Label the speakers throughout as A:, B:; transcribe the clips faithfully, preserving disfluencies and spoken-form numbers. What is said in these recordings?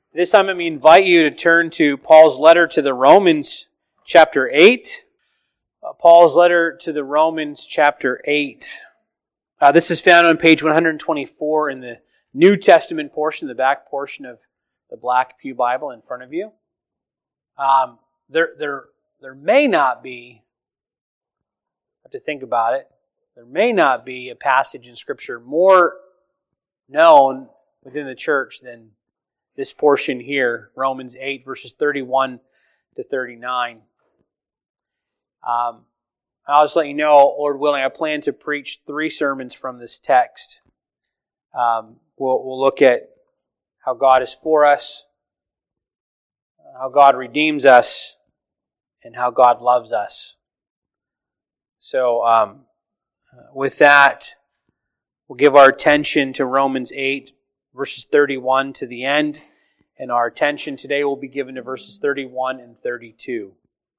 A: This time let me invite you to turn to Paul's letter to the Romans, chapter eight. Uh, Paul's letter to the Romans, chapter eight. Uh, this is found on page one twenty-four in the New Testament portion, the back portion of the Black Pew Bible in front of you. Um, there, there, there may not be, I have to think about it, there may not be a passage in Scripture more known within the church than this portion here, Romans eight, verses thirty-one to thirty-nine. Um, I'll just let you know, Lord willing, I plan to preach three sermons from this text. Um, we'll, we'll look at how God is for us, how God redeems us, and how God loves us. So, um, with that, we'll give our attention to Romans eight, verses thirty-one to the end, and our attention today will be given to verses thirty-one and thirty-two.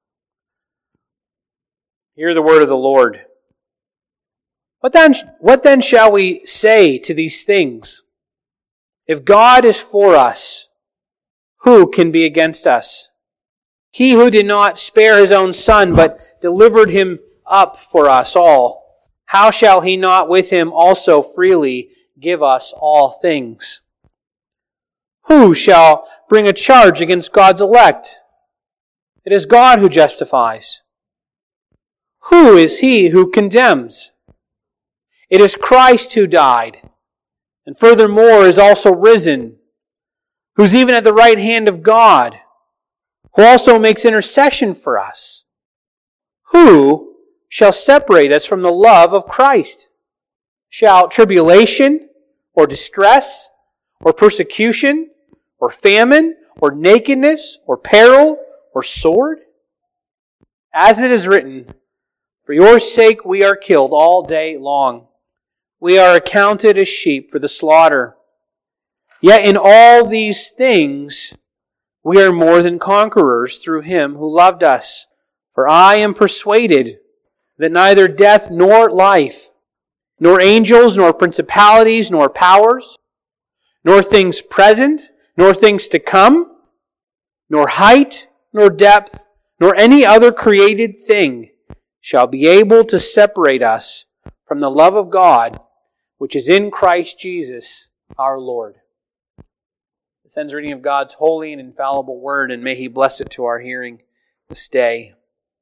A: Hear the word of the Lord. What then, what then shall we say to these things? If God is for us, who can be against us? He who did not spare His own Son, but delivered Him up for us all, how shall He not with Him also freely give us all things? Who shall bring a charge against God's elect? It is God who justifies. Who is he who condemns? It is Christ who died, and furthermore is also risen, who's even at the right hand of God, who also makes intercession for us. Who shall separate us from the love of Christ? Shall tribulation, or distress, or persecution, or famine, or nakedness, or peril, or sword? As it is written, for your sake we are killed all day long. We are accounted as sheep for the slaughter. Yet in all these things we are more than conquerors through Him who loved us. For I am persuaded that neither death nor life, nor angels, nor principalities, nor powers, nor things present, nor things to come, nor height, nor depth, nor any other created thing shall be able to separate us from the love of God, which is in Christ Jesus our Lord. This ends reading of God's holy and infallible word, and may He bless it to our hearing this day.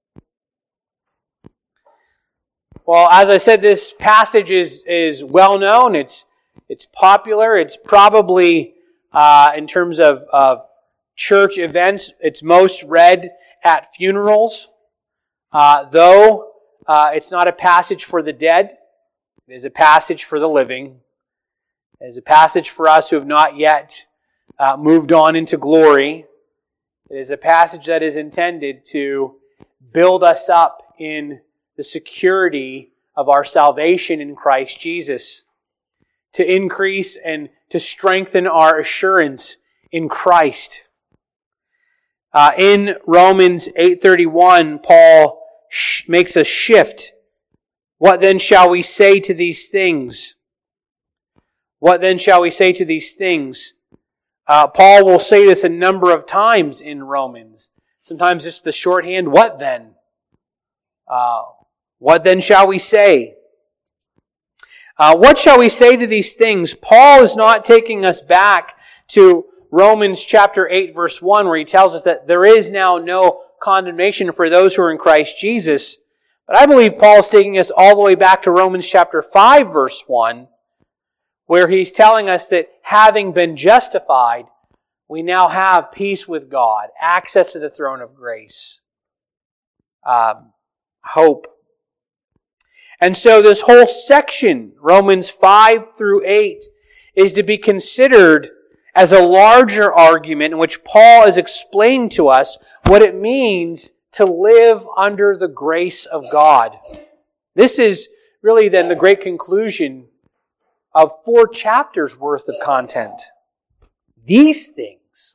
A: Well, as I said, this passage is, is well known. It's, it's popular. It's probably, uh, in terms of, of church events, it's most read at funerals. Uh, though uh, it's not a passage for the dead, it is a passage for the living. It is a passage for us who have not yet uh, moved on into glory. It is a passage that is intended to build us up in the security of our salvation in Christ Jesus, to increase and to strengthen our assurance in Christ. Uh, in Romans eight thirty-one, Paul sh- makes a shift. What then shall we say to these things? What then shall we say to these things? Uh, Paul will say this a number of times in Romans. Sometimes it's the shorthand, what then? Uh, what then shall we say? Uh, what shall we say to these things? Paul is not taking us back to Romans chapter eight, verse one, where he tells us that there is now no condemnation for those who are in Christ Jesus. But I believe Paul is taking us all the way back to Romans chapter five, verse one, where he's telling us that having been justified, we now have peace with God, access to the throne of grace, um, hope. And so this whole section, Romans five through eight, is to be considered as a larger argument in which Paul is explaining to us what it means to live under the grace of God. This is really then the great conclusion of four chapters worth of content. These things.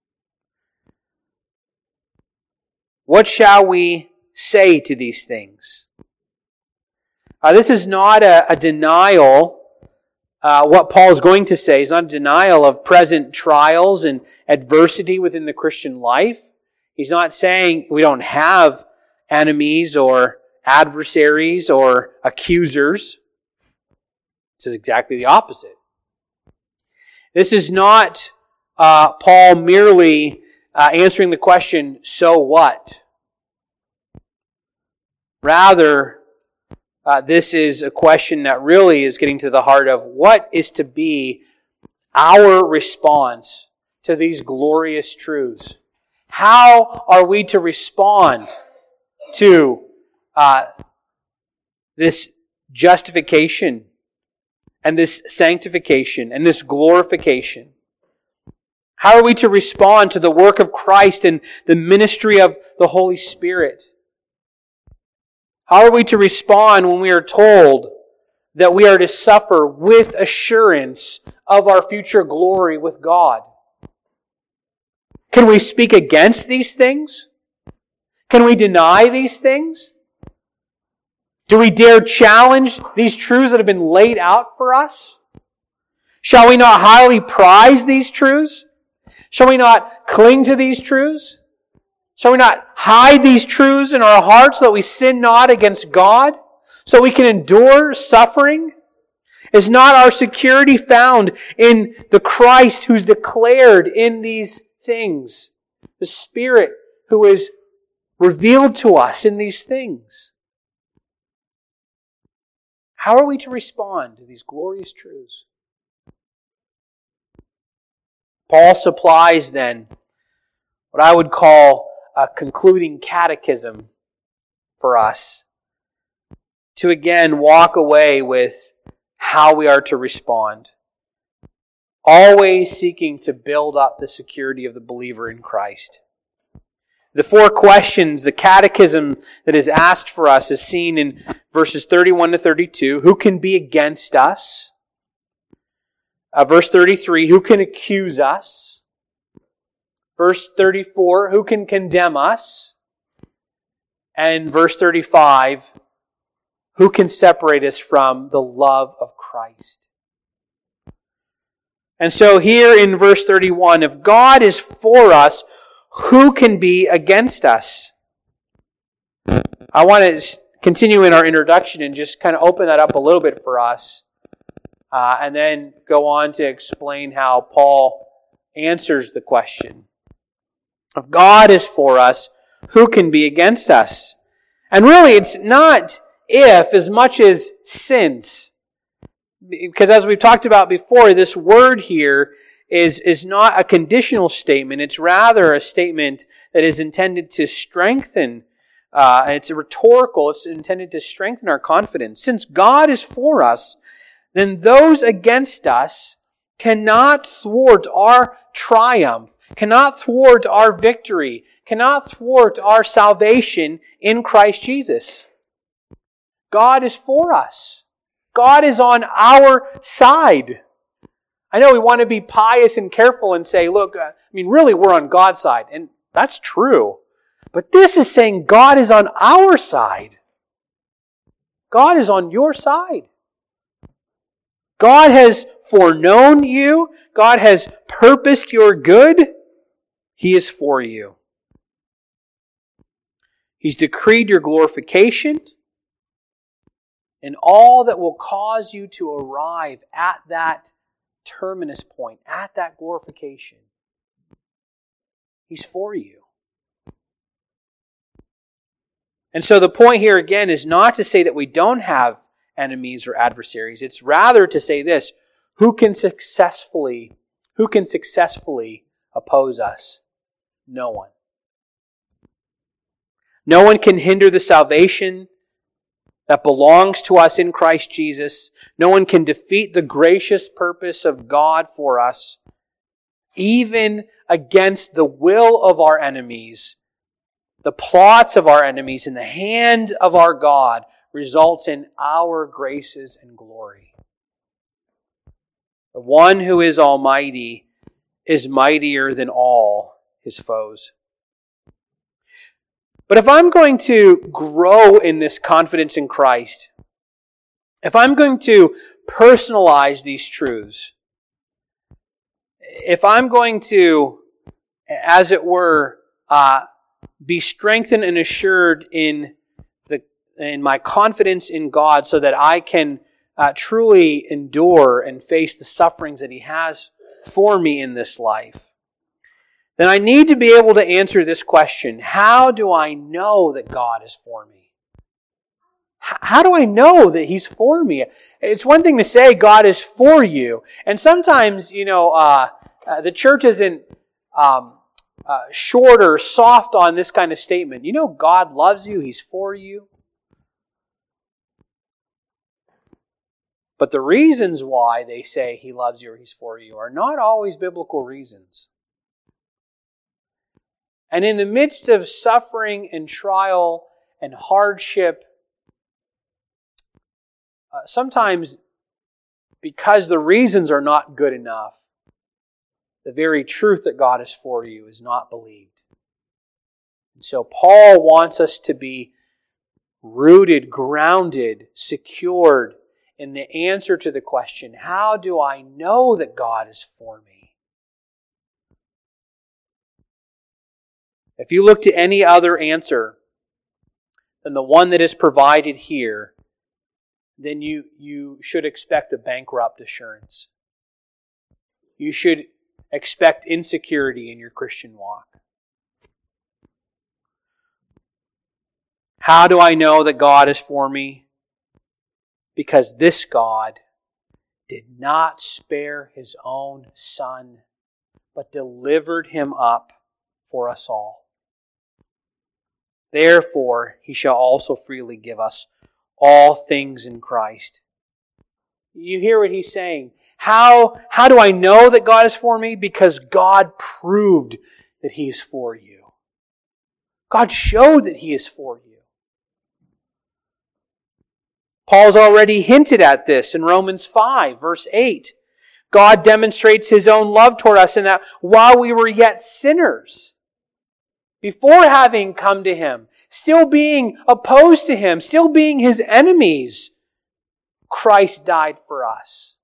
A: What shall we say to these things? Uh, this is not a, a denial uh, what Paul is going to say is not a denial of present trials and adversity within the Christian life. He's not saying we don't have enemies or adversaries or accusers. This is exactly the opposite. This is not uh, Paul merely uh, answering the question, so what? Rather, uh, this is a question that really is getting to the heart of what is to be our response to these glorious truths. How are we to respond to uh, this justification and this sanctification and this glorification? How are we to respond to the work of Christ and the ministry of the Holy Spirit? How are we to respond when we are told that we are to suffer with assurance of our future glory with God? Can we speak against these things? Can we deny these things? Do we dare challenge these truths that have been laid out for us? Shall we not highly prize these truths? Shall we not cling to these truths? Shall we not hide these truths in our hearts so that we sin not against God? So we can endure suffering? Is not our security found in the Christ who's declared in these things? The Spirit who is revealed to us in these things? How are we to respond to these glorious truths? Paul supplies then what I would call a concluding catechism for us to again walk away with how we are to respond. Always seeking to build up the security of the believer in Christ. The four questions, the catechism that is asked for us is seen in verses thirty-one to thirty-two. Who can be against us? Uh, verse thirty-three, who can accuse us? Verse thirty-four, who can condemn us? And verse thirty-five, who can separate us from the love of Christ? And so here in verse thirty-one, if God is for us, who can be against us? I want to continue in our introduction and just kind of open that up a little bit for us. Uh, and then go on to explain how Paul answers the question. If God is for us, who can be against us? And really, it's not if as much as since. Because as we've talked about before, this word here is, is not a conditional statement. It's rather a statement that is intended to strengthen. Uh, it's a rhetorical. It's intended to strengthen our confidence. Since God is for us, then those against us cannot thwart our triumph, cannot thwart our victory, cannot thwart our salvation in Christ Jesus. God is for us. God is on our side. I know we want to be pious and careful and say, look, I mean, really, we're on God's side. And that's true. But this is saying God is on our side. God is on your side. God has foreknown you. God has purposed your good. He is for you. He's decreed your glorification and all that will cause you to arrive at that terminus point, at that glorification. He's for you. And so the point here again is not to say that we don't have enemies or adversaries. It's rather to say this: who can successfully, who can successfully oppose us? No one. No one can hinder the salvation that belongs to us in Christ Jesus. No one can defeat the gracious purpose of God for us. Even against the will of our enemies, the plots of our enemies in the hand of our God results in our graces and glory. The one who is almighty is mightier than all his foes. But if I'm going to grow in this confidence in Christ, if I'm going to personalize these truths. If I'm going to, as it were, uh, be strengthened and assured in the in my confidence in God so that I can uh, truly endure and face the sufferings that He has for me in this life, then I need to be able to answer this question: how do I know that God is for me? How do I know that He's for me? It's one thing to say God is for you. And sometimes, you know, uh, uh, the church isn't um, uh, short or soft on this kind of statement. You know, God loves you. He's for you. But the reasons why they say He loves you or He's for you are not always biblical reasons. And in the midst of suffering and trial and hardship, Uh, sometimes, because the reasons are not good enough, the very truth that God is for you is not believed. And so Paul wants us to be rooted, grounded, secured in the answer to the question, how do I know that God is for me? If you look to any other answer than the one that is provided here, then you, you should expect a bankrupt assurance. You should expect insecurity in your Christian walk. How do I know that God is for me? Because this God did not spare His own Son, but delivered Him up for us all. Therefore, He shall also freely give us all things in Christ. You hear what he's saying. How, how do I know that God is for me? Because God proved that He is for you. God showed that He is for you. Paul's already hinted at this in Romans five, verse eight. God demonstrates His own love toward us in that while we were yet sinners, before having come to Him, still being opposed to Him, still being His enemies, Christ died for us.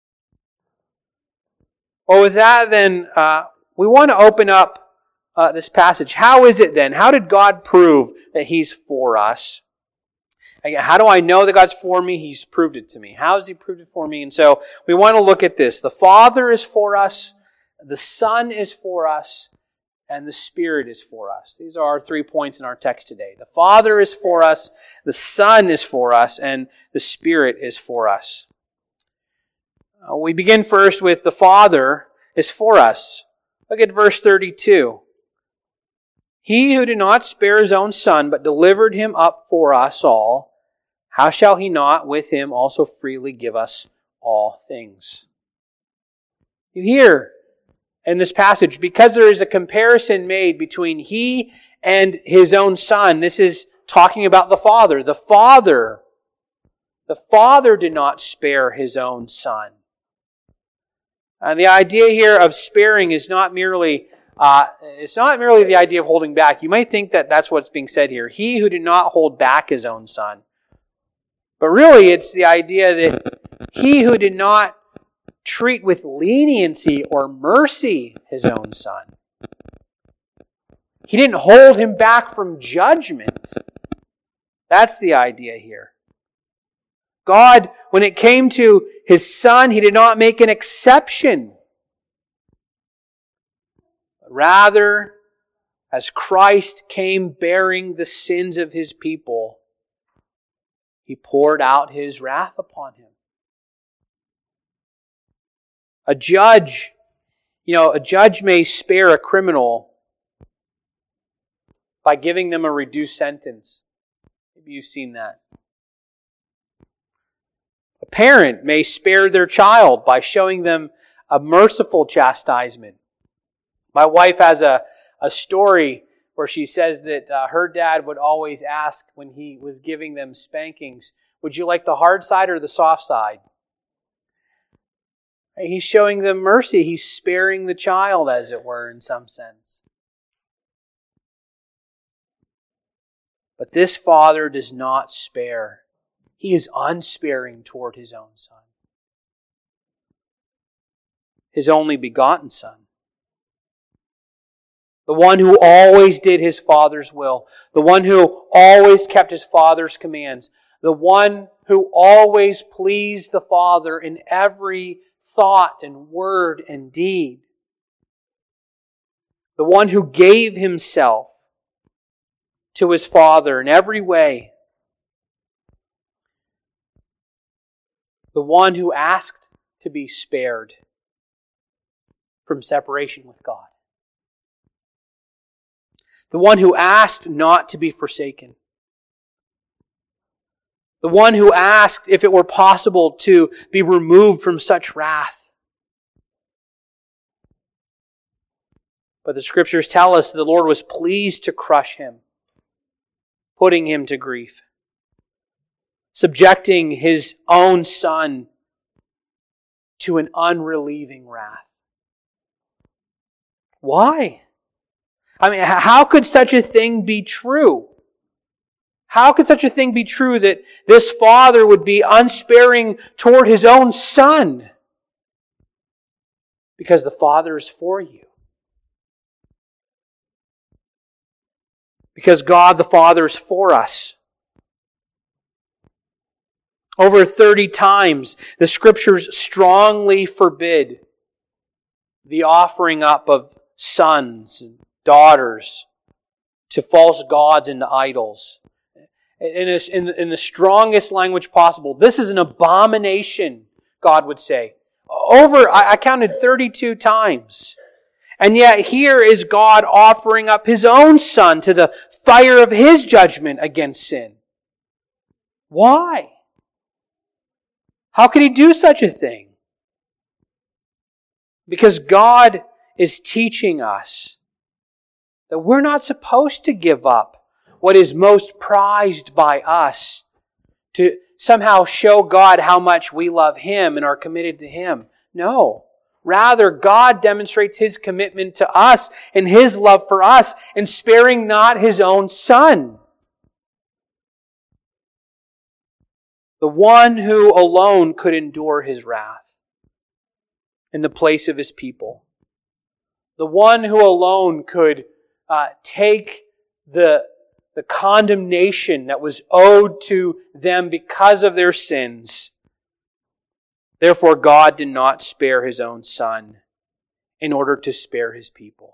A: Well, with that then, uh, we want to open up uh, this passage. How is it then? How did God prove that He's for us? Again, how do I know that God's for me? He's proved it to me. How has He proved it for me? And so we want to look at this. The Father is for us, the Son is for us, and the Spirit is for us. These are our three points in our text today. The Father is for us, the Son is for us, and the Spirit is for us. Uh, we begin first with the Father is for us. Look at verse thirty-two. He who did not spare His own Son, but delivered Him up for us all, how shall He not with Him also freely give us all things? You hear in this passage, because there is a comparison made between He and His own Son, this is talking about the Father. The Father, the Father did not spare His own Son. And the idea here of sparing is not merely, uh, it's not merely the idea of holding back. You might think that that's what's being said here. He who did not hold back His own Son. But really, it's the idea that He who did not treat with leniency or mercy His own Son. He didn't hold Him back from judgment. That's the idea here. God, when it came to His Son, He did not make an exception. Rather, as Christ came bearing the sins of His people, He poured out His wrath upon Him. A judge, you know, a judge may spare a criminal by giving them a reduced sentence. Maybe you've seen that. A parent may spare their child by showing them a merciful chastisement. My wife has a, a story where she says that uh, her dad would always ask when he was giving them spankings, would you like the hard side or the soft side? He's showing them mercy. He's sparing the child, as it were, in some sense. But this Father does not spare. He is unsparing toward His own Son. His only begotten Son. The one who always did His Father's will. The one who always kept His Father's commands. The one who always pleased the Father in every thought and word and deed. The one who gave Himself to His Father in every way. The one who asked to be spared from separation with God. The one who asked not to be forsaken. The one who asked if it were possible to be removed from such wrath. But the Scriptures tell us the Lord was pleased to crush Him, putting Him to grief, subjecting His own Son to an unrelieving wrath. Why? I mean, how could such a thing be true? How could such a thing be true that this Father would be unsparing toward His own Son? Because the Father is for you. Because God the Father is for us. Over thirty times, the Scriptures strongly forbid the offering up of sons and daughters to false gods and to idols. In, a, in, the, in the strongest language possible, this is an abomination, God would say. Over, I, I counted thirty-two times. And yet here is God offering up His own Son to the fire of His judgment against sin. Why? How could He do such a thing? Because God is teaching us that we're not supposed to give up what is most prized by us to somehow show God how much we love Him and are committed to Him. No. Rather, God demonstrates His commitment to us and His love for us in sparing not His own Son. The one who alone could endure His wrath in the place of His people. The one who alone could uh, take the, the condemnation that was owed to them because of their sins. Therefore, God did not spare His own Son in order to spare His people.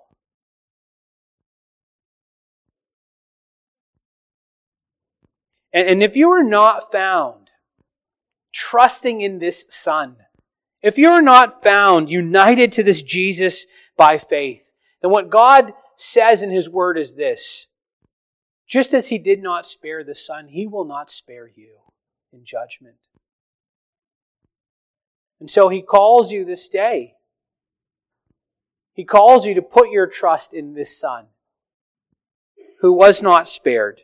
A: And, and if you are not found trusting in this Son, if you are not found united to this Jesus by faith, then what God says in His Word is this: just as He did not spare the Son, He will not spare you in judgment. And so He calls you this day. He calls you to put your trust in this Son, who was not spared.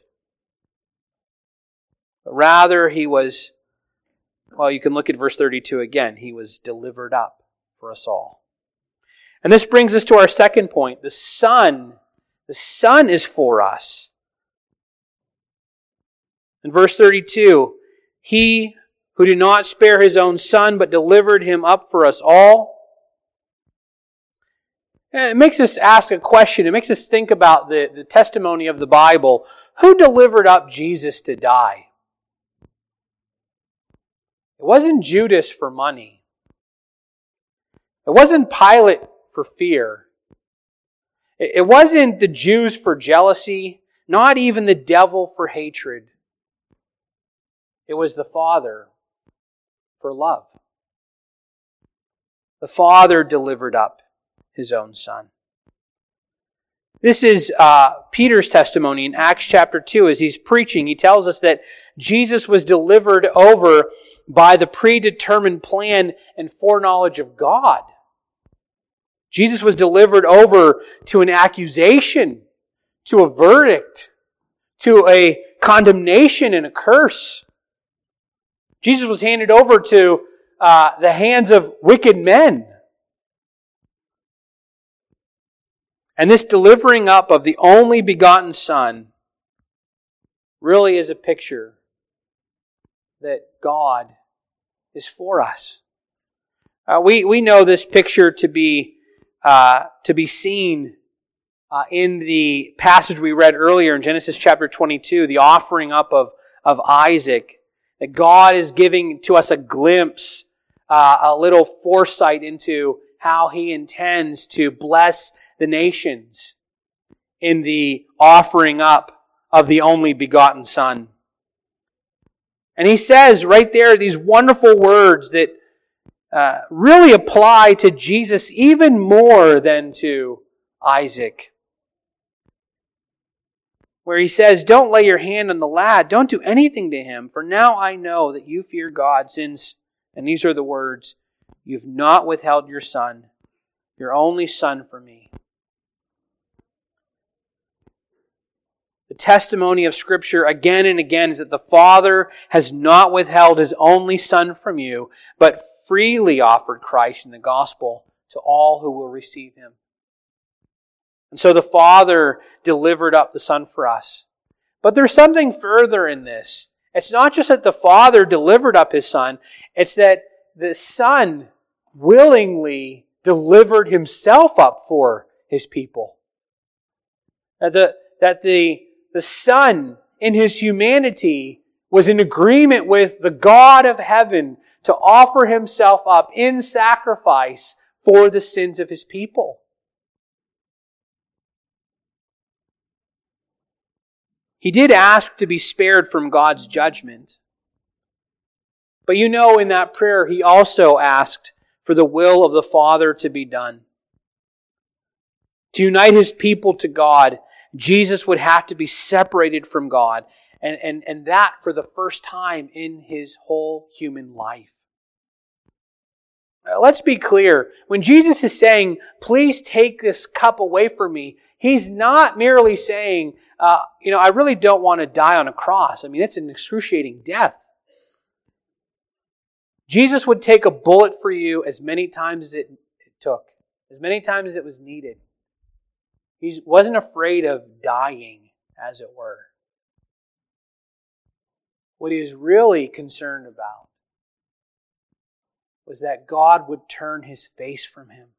A: But rather, He was, well, you can look at verse thirty-two again. He was delivered up for us all. And this brings us to our second point. The Son, the Son is for us. In verse thirty-two, He who did not spare His own Son, but delivered Him up for us all. It makes us ask a question. It makes us think about the, the testimony of the Bible. Who delivered up Jesus to die? It wasn't Judas for money. It wasn't Pilate for fear. It wasn't the Jews for jealousy, not even the devil for hatred. It was the Father for love. The Father delivered up His own Son. This is uh, Peter's testimony in Acts chapter two. As he's preaching, he tells us that Jesus was delivered over by the predetermined plan and foreknowledge of God. Jesus was delivered over to an accusation, to a verdict, to a condemnation and a curse. Jesus was handed over to uh, the hands of wicked men. And this delivering up of the only begotten Son really is a picture that God is for us. Uh, we, we know this picture to be, uh, to be seen uh, in the passage we read earlier in Genesis chapter twenty-two, the offering up of, of Isaac. That God is giving to us a glimpse, uh, a little foresight into how He intends to bless the nations in the offering up of the only begotten Son. And He says right there these wonderful words that uh, really apply to Jesus even more than to Isaac. Where He says, "Don't lay your hand on the lad. Don't do anything to him. For now I know that you fear God, since," and these are the words, "you've not withheld your son, your only son, from me." The testimony of Scripture again and again is that the Father has not withheld His only Son from you, but freely offered Christ in the gospel to all who will receive Him. And so the Father delivered up the Son for us. But there's something further in this. It's not just that the Father delivered up His Son, it's that the Son willingly delivered Himself up for His people. That the, that the, the Son in His humanity was in agreement with the God of heaven to offer Himself up in sacrifice for the sins of His people. He did ask to be spared from God's judgment. But you know, in that prayer, He also asked for the will of the Father to be done. To unite His people to God, Jesus would have to be separated from God, and, and, and that for the first time in His whole human life. Let's be clear. When Jesus is saying, "Please take this cup away from me," He's not merely saying, uh, you know, I really don't want to die on a cross. I mean, it's an excruciating death. Jesus would take a bullet for you as many times as it, it took, as many times as it was needed. He wasn't afraid of dying, as it were. What He was really concerned about was that God would turn His face from Him.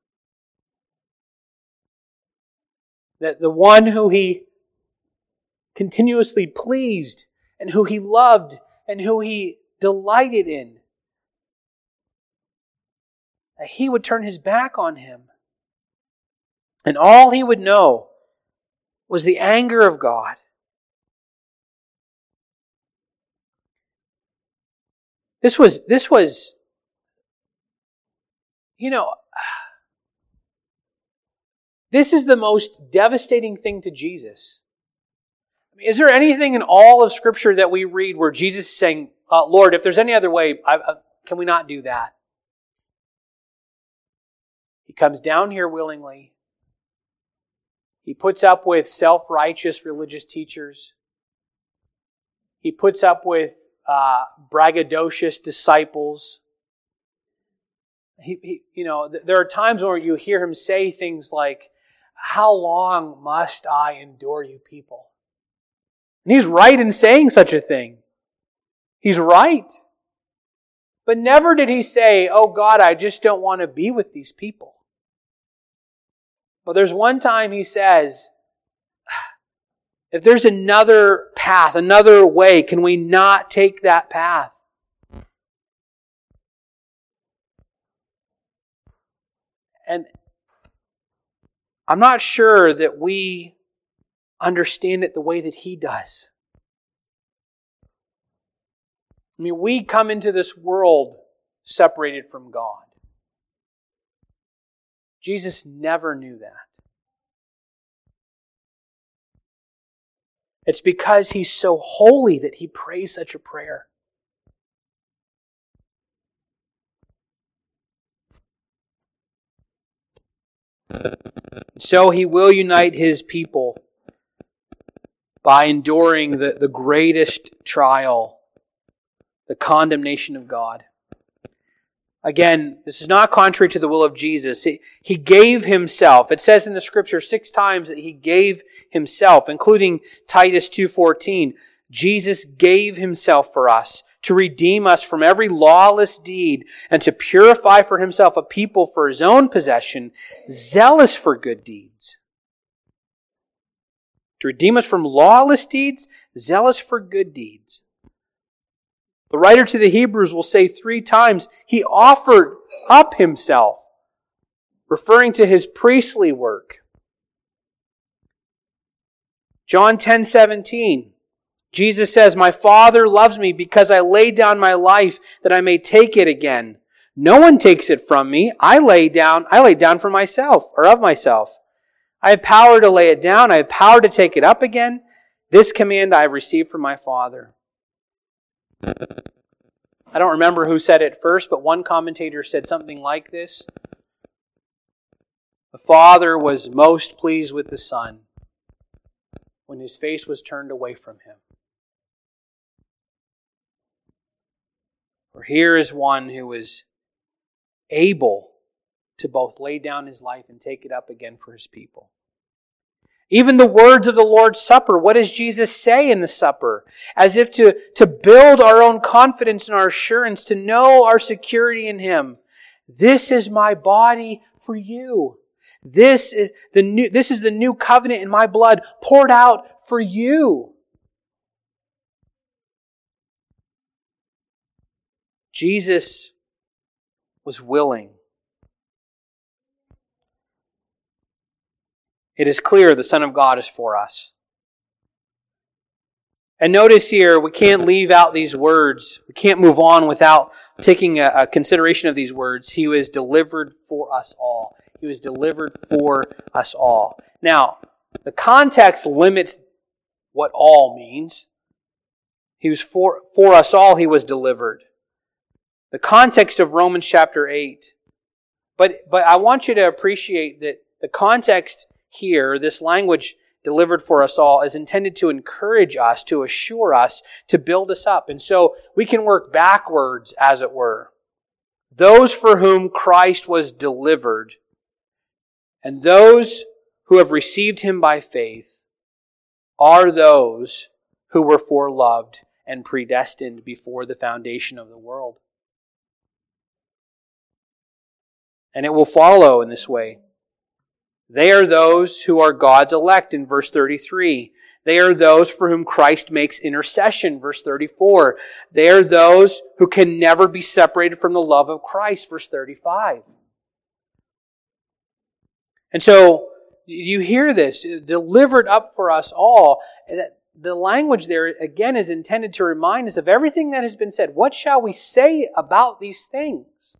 A: That the one who He continuously pleased and who He loved and who He delighted in, that He would turn His back on Him. And all He would know was the anger of God. This was, this was, you know, this is the most devastating thing to Jesus. I mean, is there anything in all of Scripture that we read where Jesus is saying, uh, Lord, if there's any other way, I, I, can we not do that? He comes down here willingly. He puts up with self-righteous religious teachers. He puts up with uh, braggadocious disciples. He, he, you know, th- there are times where you hear Him say things like, "How long must I endure you people?" And He's right in saying such a thing. He's right. But never did He say, "Oh God, I just don't want to be with these people." But there's one time He says, if there's another path, another way, can we not take that path? And I'm not sure that we understand it the way that He does. I mean, we come into this world separated from God. Jesus never knew that. It's because He's so holy that He prays such a prayer. So He will unite His people by enduring the, the greatest trial, the condemnation of God. Again, this is not contrary to the will of Jesus. He, he gave Himself. It says in the Scripture six times that He gave Himself, including Titus two fourteen. Jesus gave Himself for us to redeem us from every lawless deed, and to purify for himself a people for his own possession, zealous for good deeds. To redeem us from lawless deeds, zealous for good deeds. The writer to the Hebrews will say three times, he offered up himself, referring to his priestly work. John ten seventeen, Jesus says, my Father loves me because I lay down my life that I may take it again. No one takes it from me. I lay down, I lay down for myself, or of myself. I have power to lay it down. I have power to take it up again. This command I have received from my Father. I don't remember who said it first, but one commentator said something like this. The Father was most pleased with the Son when his face was turned away from him. For here is one who is able to both lay down his life and take it up again for his people. Even the words of the Lord's Supper, what does Jesus say in the supper? As if to, to build our own confidence and our assurance, to know our security in Him. This is my body for you. This is the new, this is the new covenant in my blood poured out for you. Jesus was willing. It is clear the Son of God is for us. And notice here, we can't leave out these words. We can't move on without taking a, a consideration of these words. He was delivered for us all. He was delivered for us all. Now, the context limits what all means. He was for, for us all, He was delivered. The context of Romans chapter eight. But, but I want you to appreciate that the context here, this language delivered for us all, is intended to encourage us, to assure us, to build us up. And so we can work backwards, as it were. Those for whom Christ was delivered, and those who have received Him by faith, are those who were foreloved and predestined before the foundation of the world. And it will follow in this way. They are those who are God's elect in verse thirty-three. They are those for whom Christ makes intercession, verse thirty-four. They are those who can never be separated from the love of Christ, verse thirty-five. And so, you hear this, delivered up for us all. The language there, again, is intended to remind us of everything that has been said. What shall we say about these things?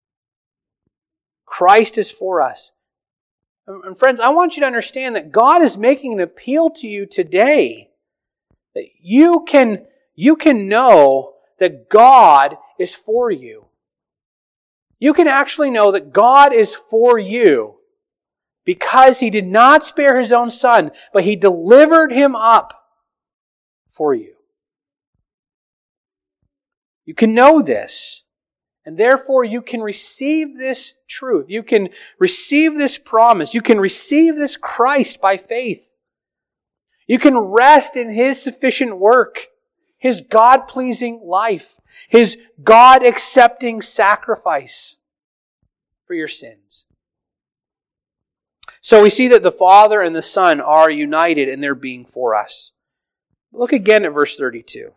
A: Christ is for us. And friends, I want you to understand that God is making an appeal to you today. That you can, you can know that God is for you. You can actually know that God is for you because He did not spare His own Son, but He delivered Him up for you. You can know this. And therefore, you can receive this truth. You can receive this promise. You can receive this Christ by faith. You can rest in His sufficient work, His God-pleasing life, His God-accepting sacrifice for your sins. So we see that the Father and the Son are united in their being for us. Look again at verse thirty-two.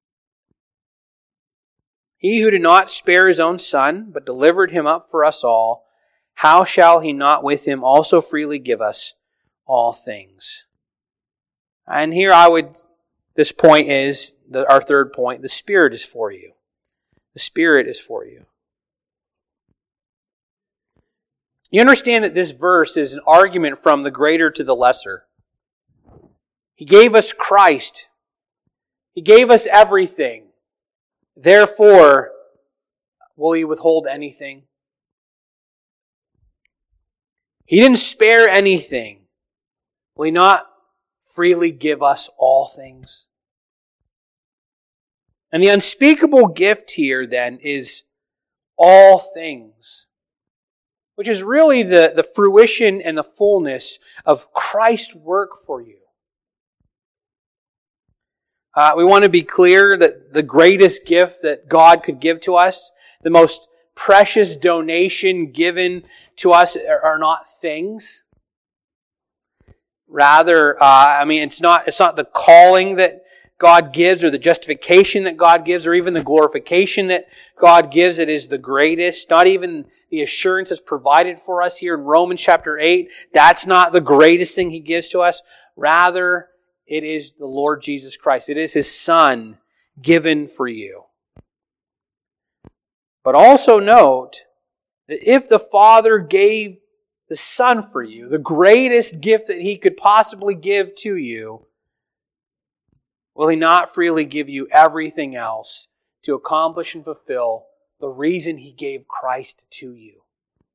A: He who did not spare His own Son, but delivered Him up for us all, how shall He not with Him also freely give us all things? And here I would, this point is, the, our third point, the Spirit is for you. The Spirit is for you. You understand that this verse is an argument from the greater to the lesser. He gave us Christ. He gave us everything. Therefore, will He withhold anything? He didn't spare anything. Will He not freely give us all things? And the unspeakable gift here then is all things, which is really the, the fruition and the fullness of Christ's work for you. Uh, we want to be clear that the greatest gift that God could give to us, the most precious donation given to us are, are not things. Rather, uh, I mean, it's not, it's not the calling that God gives or the justification that God gives or even the glorification that God gives. It is the greatest. Not even the assurance that's provided for us here in Romans chapter eight. That's not the greatest thing He gives to us. Rather, it is the Lord Jesus Christ. It is His Son given for you. But also note that if the Father gave the Son for you, the greatest gift that He could possibly give to you, will He not freely give you everything else to accomplish and fulfill the reason He gave Christ to you?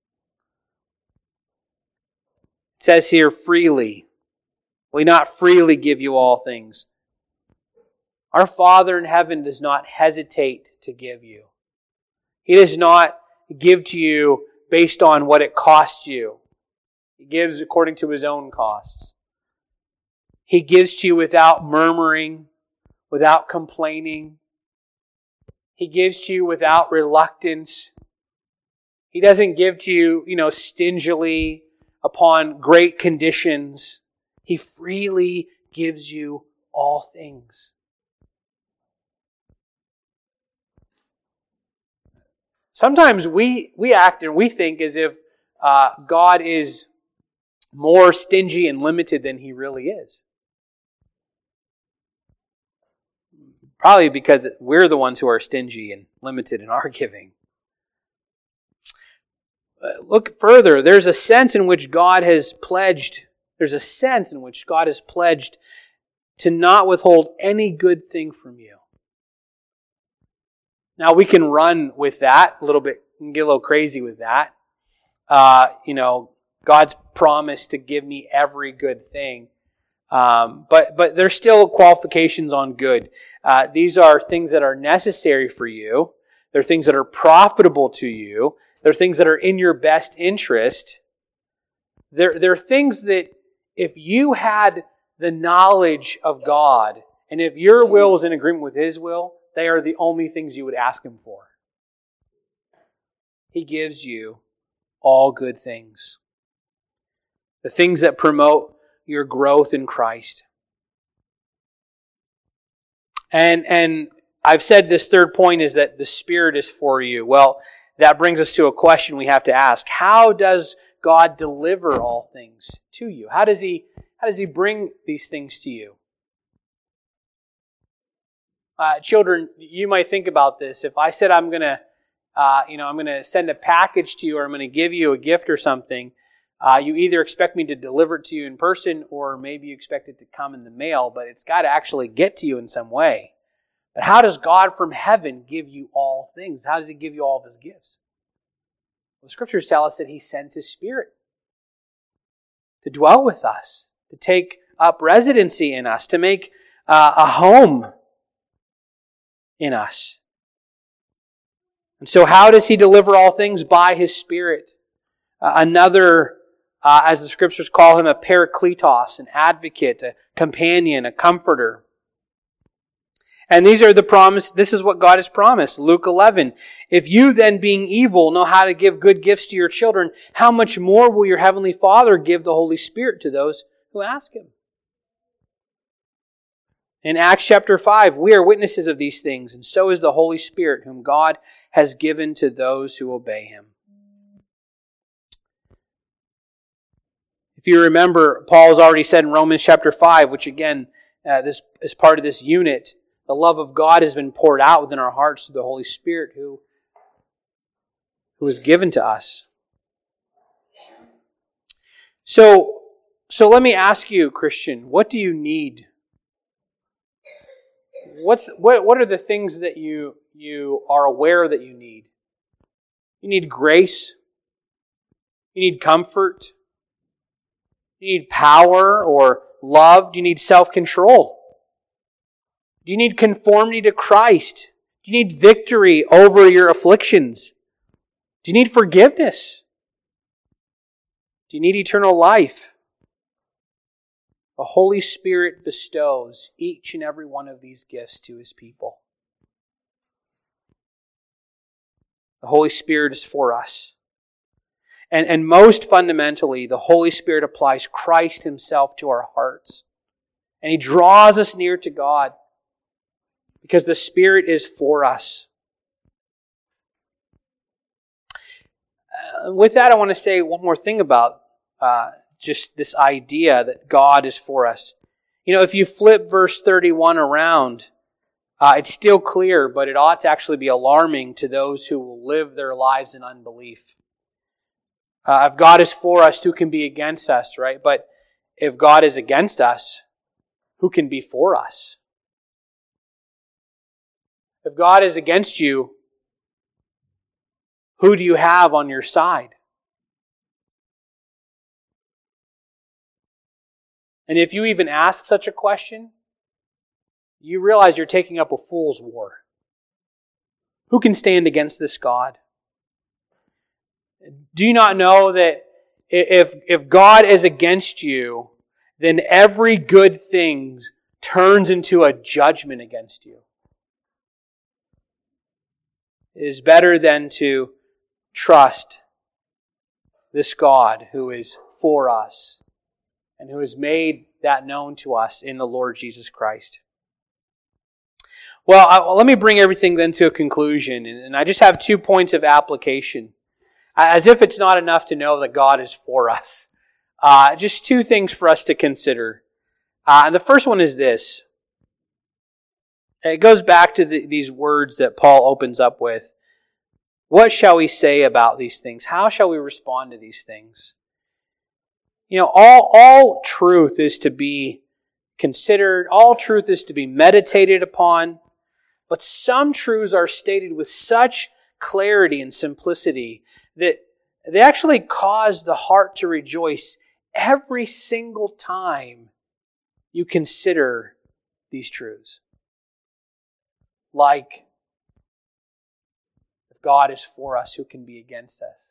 A: It says here, freely. Will He not freely give you all things? Our Father in heaven does not hesitate to give you. He does not give to you based on what it costs you. He gives according to His own costs. He gives to you without murmuring, without complaining. He gives to you without reluctance. He doesn't give to you, you know, stingily upon great conditions. He freely gives you all things. Sometimes we, we act and we think as if uh, God is more stingy and limited than He really is. Probably because we're the ones who are stingy and limited in our giving. Uh, look further. There's a sense in which God has pledged, there's a sense in which God has pledged to not withhold any good thing from you. Now we can run with that a little bit, and get a little crazy with that. Uh, you know, God's promised to give me every good thing. Um, but but there's still qualifications on good. Uh, these are things that are necessary for you. They're things that are profitable to you. They're things that are in your best interest. They're, they're things that if you had the knowledge of God, and if your will is in agreement with His will, they are the only things you would ask Him for. He gives you all good things. The things that promote your growth in Christ. And and I've said this third point is that the Spirit is for you. Well, that brings us to a question we have to ask. How does God deliver all things to you? How does He how does He bring these things to you? Uh, children, you might think about this. If I said I'm going to, uh, you know, I'm going to send a package to you, or I'm going to give you a gift or something, uh, you either expect me to deliver it to you in person, or maybe you expect it to come in the mail, but it's got to actually get to you in some way. But how does God from heaven give you all things? How does He give you all of His gifts? Well, the Scriptures tell us that He sends His Spirit to dwell with us, to take up residency in us, to make uh, a home in us. And so how does He deliver all things? By His Spirit. Uh, another, uh, as the Scriptures call Him, a parakletos, an advocate, a companion, a comforter. And these are the promise. This is what God has promised. Luke eleven. If you then, being evil, know how to give good gifts to your children, how much more will your Heavenly Father give the Holy Spirit to those who ask Him? In Acts chapter five, we are witnesses of these things, and so is the Holy Spirit, whom God has given to those who obey Him. If you remember, Paul has already said in Romans chapter five, which again, uh, this is part of this unit, the love of God has been poured out within our hearts through the Holy Spirit who, who is given to us. So, so let me ask you, Christian, what do you need? What's what? What are the things that you you are aware that you need? You need grace. You need comfort. You need power or love. Do you need self-control? Do you need conformity to Christ? Do you need victory over your afflictions? Do you need forgiveness? Do you need eternal life? the Holy Spirit bestows each and every one of these gifts to His people. The Holy Spirit is for us. And, and most fundamentally, the Holy Spirit applies Christ Himself to our hearts. And He draws us near to God because the Spirit is for us. Uh, with that, I want to say one more thing about uh, just this idea that God is for us. You know, if you flip verse thirty-one around, uh, it's still clear, but it ought to actually be alarming to those who will live their lives in unbelief. Uh, if God is for us, who can be against us, right? But if God is against us, who can be for us? If God is against you, who do you have on your side? And if you even ask such a question, you realize you're taking up a fool's war. Who can stand against this God? Do you not know that if, if God is against you, then every good thing turns into a judgment against you? It is better than to trust this God who is for us and who has made that known to us in the Lord Jesus Christ. Well, I, let me bring everything then to a conclusion. And, and I just have two points of application. As if it's not enough to know that God is for us. Uh, just two things for us to consider. Uh, and the first one is this. It goes back to the, these words that Paul opens up with. What shall we say about these things? How shall we respond to these things? You know, all, all truth is to be considered. All truth is to be meditated upon. But some truths are stated with such clarity and simplicity that they actually cause the heart to rejoice every single time you consider these truths. Like, if God is for us, who can be against us?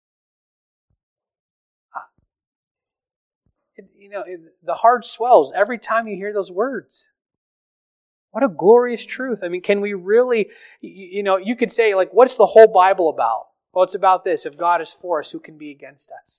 A: It, you know, it, the heart swells every time you hear those words. What a glorious truth. I mean, can we really, you, you know, you could say, like, what's the whole Bible about? Well, it's about this. If God is for us, who can be against us?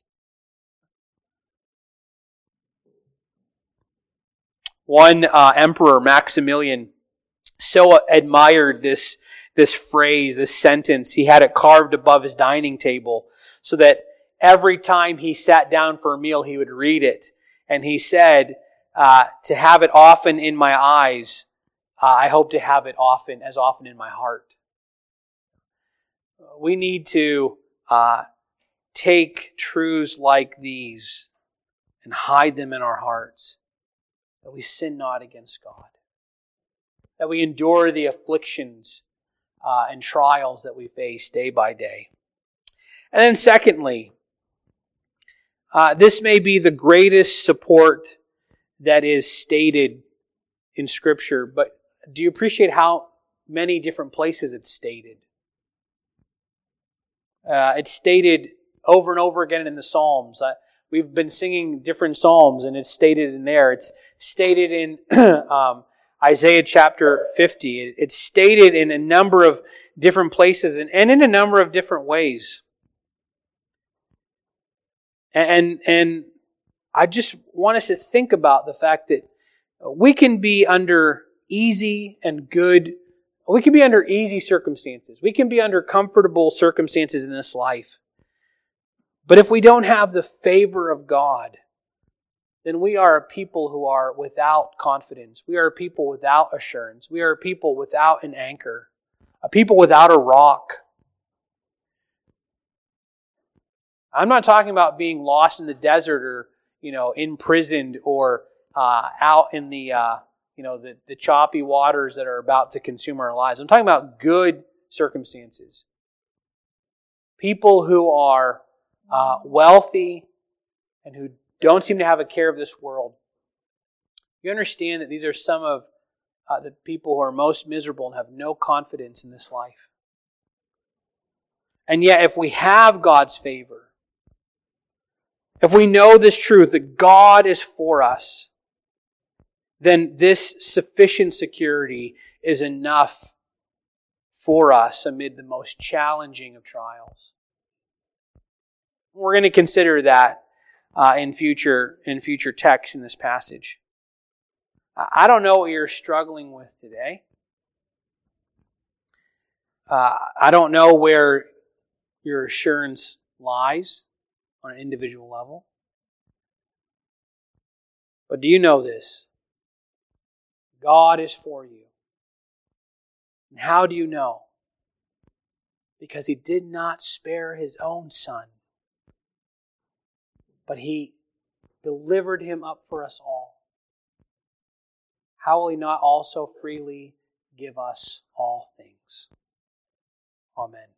A: One uh, emperor, Maximilian, so admired this, this phrase, this sentence. He had it carved above his dining table so that every time he sat down for a meal, he would read it. And he said, uh, to have it often in my eyes, uh, I hope to have it often, as often in my heart. We need to uh, take truths like these and hide them in our hearts, that we sin not against God, that we endure the afflictions uh, and trials that we face day by day. And then secondly, uh, this may be the greatest support that is stated in Scripture, but do you appreciate how many different places it's stated? Uh, it's stated over and over again in the Psalms. Uh, we've been singing different Psalms, and it's stated in there. It's stated in um, Isaiah chapter fifty. It, it's stated in a number of different places and, and in a number of different ways. And, and I just want us to think about the fact that we can be under easy and good We can be under easy circumstances. We can be under comfortable circumstances in this life. But if we don't have the favor of God, then we are a people who are without confidence. We are a people without assurance. We are a people without an anchor. A people without a rock. I'm not talking about being lost in the desert or, you know, imprisoned or uh, out in the... Uh, You know, the, the choppy waters that are about to consume our lives. I'm talking about good circumstances. People who are uh, wealthy and who don't seem to have a care of this world. You understand that these are some of uh, the people who are most miserable and have no confidence in this life. And yet, if we have God's favor, if we know this truth that God is for us, then this sufficient security is enough for us amid the most challenging of trials. We're going to consider that uh, in future in future texts in this passage. I don't know what you're struggling with today. Uh, I don't know where your assurance lies on an individual level. But do you know this? God is for you. And how do you know? Because He did not spare His own Son, but He delivered Him up for us all. How will He not also freely give us all things? Amen.